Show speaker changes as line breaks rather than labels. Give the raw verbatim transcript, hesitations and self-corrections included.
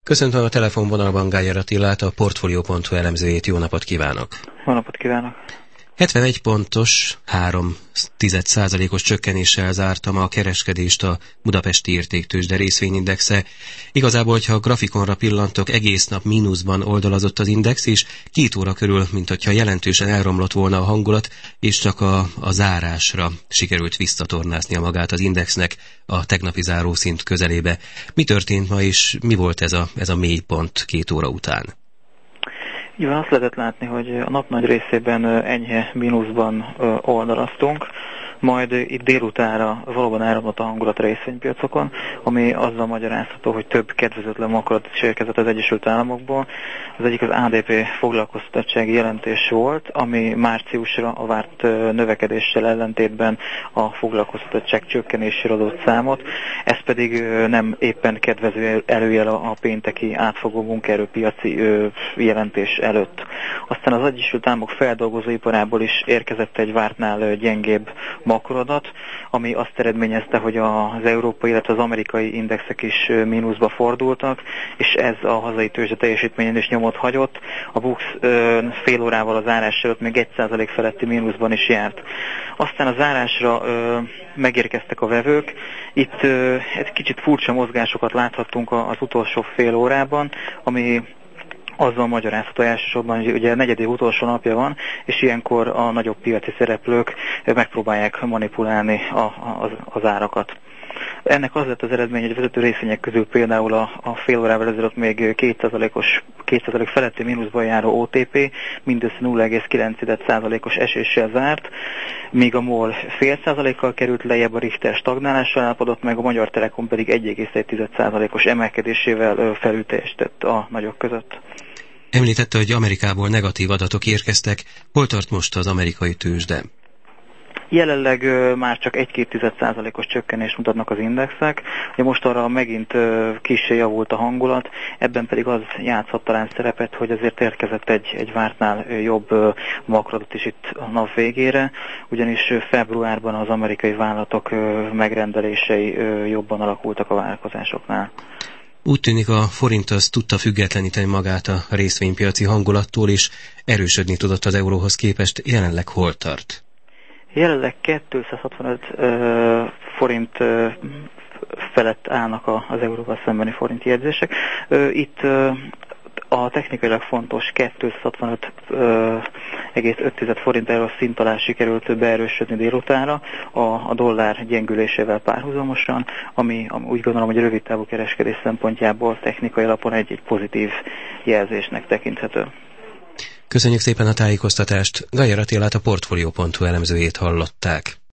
Köszöntöm a telefonvonalban Gájer Attilát, a Portfolio pont hu elemzőjét. Jó napot kívánok!
Jó napot kívánok!
hetvenegy pontos, három tized százalékos csökkenéssel zártam a kereskedést a budapesti értéktőzsde részvényindexe. Igazából, hogyha a grafikonra pillantok, egész nap mínuszban oldalazott az index, és két óra körül, mint hogyha jelentősen elromlott volna a hangulat, és csak a, a zárásra sikerült visszatornáznia magát az indexnek a tegnapi zárószint közelébe. Mi történt ma, és mi volt ez a, ez a mélypont két óra után?
Igen, azt lehetett látni, hogy a nap nagy részében enyhe mínuszban oldalaztunk, majd itt délutára valóban elromlott a hangulat a részvénypiacokon, ami azzal magyarázható, hogy több kedvezőtlen makarat is érkezett az Egyesült Államokból. Az egyik az á dé pé foglalkoztatottsági jelentés volt, ami márciusra a várt növekedéssel ellentétben a foglalkoztatottság csökkenésére adott számot, ez pedig nem éppen kedvező előjel a pénteki átfogó munkaerőpiaci jelentés előtt. Aztán az Egyesült Államok feldolgozóiparából is érkezett egy vártnál gyengébb makroadat, ami azt eredményezte, hogy az európai, illetve az amerikai indexek is mínuszba fordultak, és ez a hazai tőzsde teljesítményen is nyomot hagyott. A BUX fél órával az zárás előtt még egy százalék feletti mínuszban is járt. Aztán a zárásra ö, megérkeztek a vevők. Itt ö, egy kicsit furcsa mozgásokat láthattunk az utolsó fél órában, ami azzal magyarázható elsősorban, hogy ugye a negyedév utolsó napja van, és ilyenkor a nagyobb piaci szereplők megpróbálják manipulálni a, a, az árakat. Ennek az lett az eredmény, hogy vezető részvények közül például a, a fél órával ezelőtt még két százalékos, két százalék feletti mínuszban járó o té pé mindössze nulla egész kilenc százalékos eséssel zárt, míg a MOL fél százalékkal került lejjebb, a Richter stagnálással állapodott meg, a Magyar Telekom pedig egy egész egy százalékos emelkedésével felülteljesített a nagyok között.
Említette, hogy Amerikából negatív adatok érkeztek. Hol tart most az amerikai tőzsde?
Jelenleg uh, már csak egy-két tized százalékos csökkenést mutatnak az indexek, ugye most arra megint uh, kissé javult a hangulat, ebben pedig az játszhat talán szerepet, hogy azért érkezett egy, egy vártnál uh, jobb uh, makroadat is itt a nap végére, ugyanis uh, februárban az amerikai vállalatok uh, megrendelései uh, jobban alakultak a várakozásoknál.
Úgy tűnik, a forint az tudta függetleníteni magát a részvénypiaci hangulattól, és erősödni tudott az euróhoz képest. Jelenleg hol tart?
Jelenleg kétszázhatvanöt uh, forint uh, felett állnak a, az euróval szembeni forint jegyzések. Uh, itt uh, a technikailag fontos kétszázhatvanöt egész öt forint euró szint alá sikerült beerősödni délutánra a, a dollár gyengülésével párhuzamosan, ami, ami úgy gondolom, hogy rövid távú kereskedés szempontjából technikai alapon egy, egy pozitív jelzésnek tekinthető.
Köszönjük szépen a tájékoztatást. Gájer Attilát, a Portfolio pont hu elemzőjét hallották.